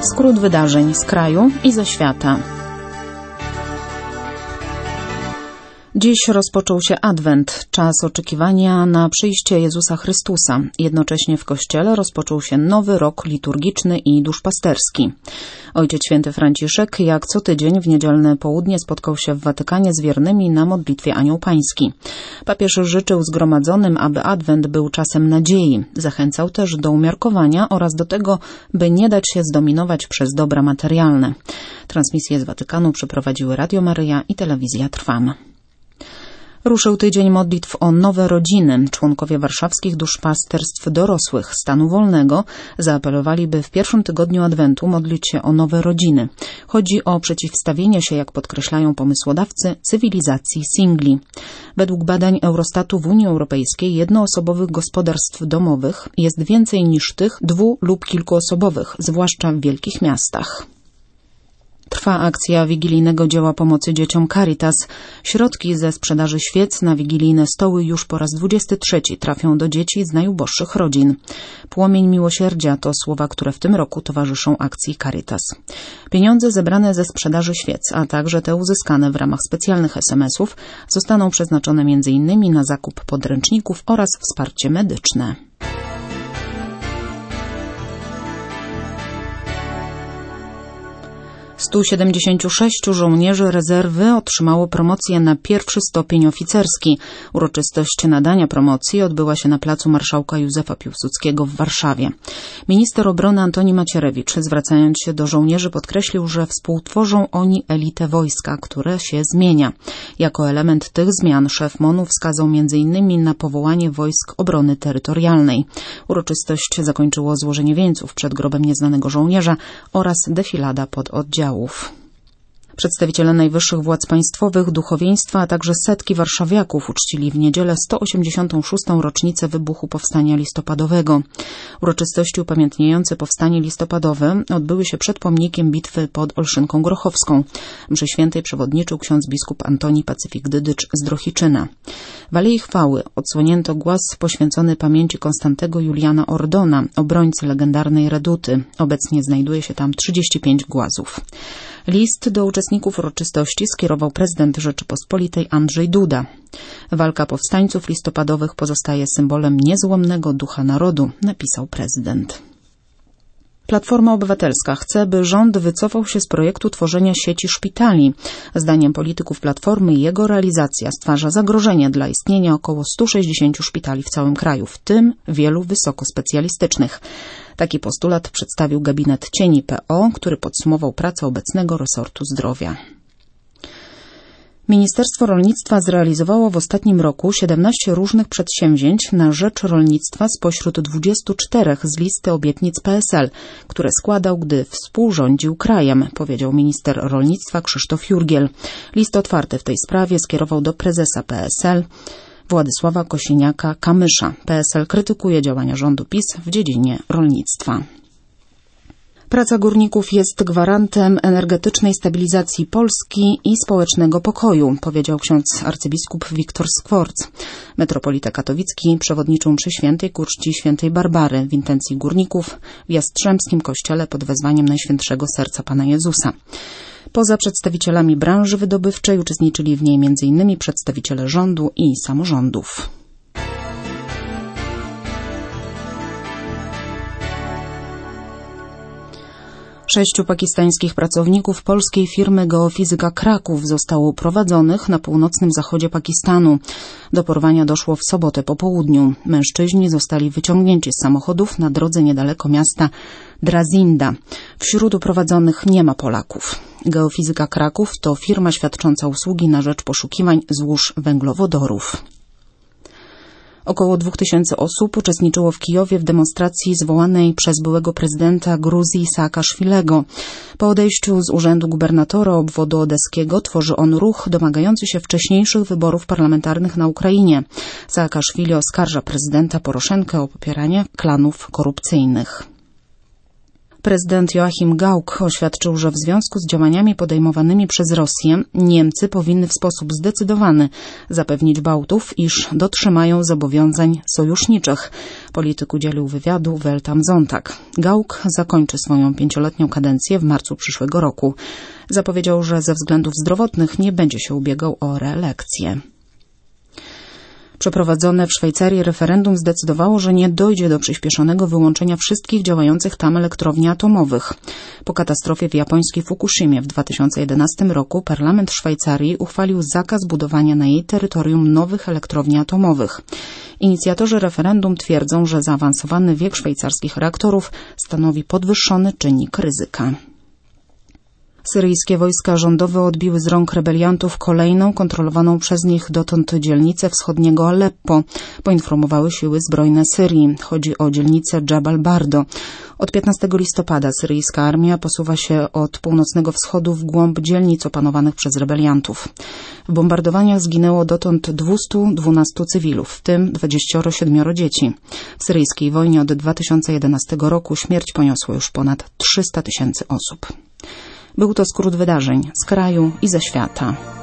Skrót wydarzeń z kraju i ze świata. Dziś rozpoczął się Adwent, czas oczekiwania na przyjście Jezusa Chrystusa. Jednocześnie w Kościele rozpoczął się nowy rok liturgiczny i duszpasterski. Ojciec Święty Franciszek jak co tydzień w niedzielne południe spotkał się w Watykanie z wiernymi na modlitwie Anioł Pański. Papież życzył zgromadzonym, aby Adwent był czasem nadziei. Zachęcał też do umiarkowania oraz do tego, by nie dać się zdominować przez dobra materialne. Transmisję z Watykanu przeprowadziły Radio Maryja i Telewizja Trwam. Ruszył tydzień modlitw o nowe rodziny. Członkowie warszawskich duszpasterstw dorosłych stanu wolnego zaapelowali, by w pierwszym tygodniu Adwentu modlić się o nowe rodziny. Chodzi o przeciwstawienie się, jak podkreślają pomysłodawcy, cywilizacji singli. Według badań Eurostatu w Unii Europejskiej jednoosobowych gospodarstw domowych jest więcej niż tych dwu- lub kilkuosobowych, zwłaszcza w wielkich miastach. Trwa akcja wigilijnego dzieła pomocy dzieciom Caritas. Środki ze sprzedaży świec na wigilijne stoły już po raz 23 trafią do dzieci z najuboższych rodzin. Płomień miłosierdzia to słowa, które w tym roku towarzyszą akcji Caritas. Pieniądze zebrane ze sprzedaży świec, a także te uzyskane w ramach specjalnych SMS-ów zostaną przeznaczone m.in. na zakup podręczników oraz wsparcie medyczne. 176 żołnierzy rezerwy otrzymało promocję na pierwszy stopień oficerski. Uroczystość nadania promocji odbyła się na placu Marszałka Józefa Piłsudskiego w Warszawie. Minister obrony Antoni Macierewicz, zwracając się do żołnierzy, podkreślił, że współtworzą oni elitę wojska, które się zmienia. Jako element tych zmian szef MON-u wskazał m.in. na powołanie Wojsk Obrony Terytorialnej. Uroczystość zakończyło złożenie wieńców przed grobem nieznanego żołnierza oraz defilada pododdziałów. Przedstawiciele najwyższych władz państwowych, duchowieństwa, a także setki warszawiaków uczcili w niedzielę 186. rocznicę wybuchu Powstania Listopadowego. Uroczystości upamiętniające Powstanie Listopadowe odbyły się przed pomnikiem bitwy pod Olszynką Grochowską. Mszy świętej przewodniczył ksiądz biskup Antoni Pacyfik Dydycz z Drohiczyna. W Alei Chwały odsłonięto głaz poświęcony pamięci Konstantego Juliana Ordona, obrońcy legendarnej Reduty. Obecnie znajduje się tam 35 głazów. List do uczestników uroczystości skierował prezydent Rzeczypospolitej Andrzej Duda. Walka powstańców listopadowych pozostaje symbolem niezłomnego ducha narodu, napisał prezydent. Platforma Obywatelska chce, by rząd wycofał się z projektu tworzenia sieci szpitali. Zdaniem polityków Platformy jego realizacja stwarza zagrożenie dla istnienia około 160 szpitali w całym kraju, w tym wielu wysokospecjalistycznych. Taki postulat przedstawił gabinet Cieni PO, który podsumował pracę obecnego resortu zdrowia. Ministerstwo Rolnictwa zrealizowało w ostatnim roku 17 różnych przedsięwzięć na rzecz rolnictwa spośród 24 z listy obietnic PSL, które składał, gdy współrządził krajem, powiedział minister rolnictwa Krzysztof Jurgiel. List otwarty w tej sprawie skierował do prezesa PSL Władysława Kosiniaka-Kamysza. PSL krytykuje działania rządu PiS w dziedzinie rolnictwa. Praca górników jest gwarantem energetycznej stabilizacji Polski i społecznego pokoju, powiedział ksiądz arcybiskup Wiktor Skworc. Metropolita katowicki przewodniczył mszy świętej ku czci świętej Barbary w intencji górników w Jastrzębskim kościele pod wezwaniem Najświętszego Serca Pana Jezusa. Poza przedstawicielami branży wydobywczej uczestniczyli w niej m.in. przedstawiciele rządu i samorządów. Sześciu pakistańskich pracowników polskiej firmy Geofizyka Kraków zostało uprowadzonych na północnym zachodzie Pakistanu. Do porwania doszło w sobotę po południu. Mężczyźni zostali wyciągnięci z samochodów na drodze niedaleko miasta Drazinda. Wśród uprowadzonych nie ma Polaków. Geofizyka Kraków to firma świadcząca usługi na rzecz poszukiwań złóż węglowodorów. Około 2000 osób uczestniczyło w Kijowie w demonstracji zwołanej przez byłego prezydenta Gruzji Saakaszwilego. Po odejściu z urzędu gubernatora obwodu odeskiego tworzy on ruch domagający się wcześniejszych wyborów parlamentarnych na Ukrainie. Saakaszwili oskarża prezydenta Poroszenkę o popieranie klanów korupcyjnych. Prezydent Joachim Gauck oświadczył, że w związku z działaniami podejmowanymi przez Rosję Niemcy powinny w sposób zdecydowany zapewnić Bałtów, iż dotrzymają zobowiązań sojuszniczych. Polityk udzielił wywiadu Welt am Sonntag. Gauck zakończy swoją 5-letnią kadencję w marcu przyszłego roku. Zapowiedział, że ze względów zdrowotnych nie będzie się ubiegał o reelekcję. Przeprowadzone w Szwajcarii referendum zdecydowało, że nie dojdzie do przyspieszonego wyłączenia wszystkich działających tam elektrowni atomowych. Po katastrofie w japońskiej Fukushimie w 2011 roku parlament Szwajcarii uchwalił zakaz budowania na jej terytorium nowych elektrowni atomowych. Inicjatorzy referendum twierdzą, że zaawansowany wiek szwajcarskich reaktorów stanowi podwyższony czynnik ryzyka. Syryjskie wojska rządowe odbiły z rąk rebeliantów kolejną kontrolowaną przez nich dotąd dzielnicę wschodniego Aleppo, poinformowały siły zbrojne Syrii. Chodzi o dzielnicę Jabal Bardo. Od 15 listopada syryjska armia posuwa się od północnego wschodu w głąb dzielnic opanowanych przez rebeliantów. W bombardowaniach zginęło dotąd 212 cywilów, w tym 27 dzieci. W syryjskiej wojnie od 2011 roku śmierć poniosło już ponad 300 000 osób. Był to skrót wydarzeń z kraju i ze świata.